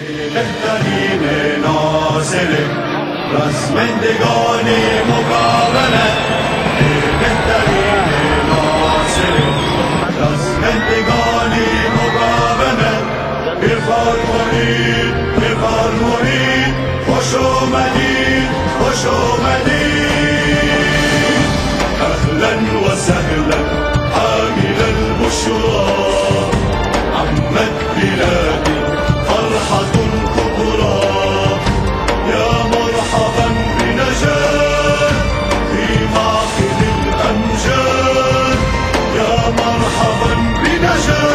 بهترین ناصره رسمندگان مقاومت، بهترین ناصره رسمندگان مقاومت. بفرمایید بفرمایید، خوش اومدید خوش اومدید. اهلا وسهلا حامل البشرى، عمت بلادي فرحة كبرى. يا مرحبا بنجاة في معقل الأمجاد، يا مرحبا بنجاة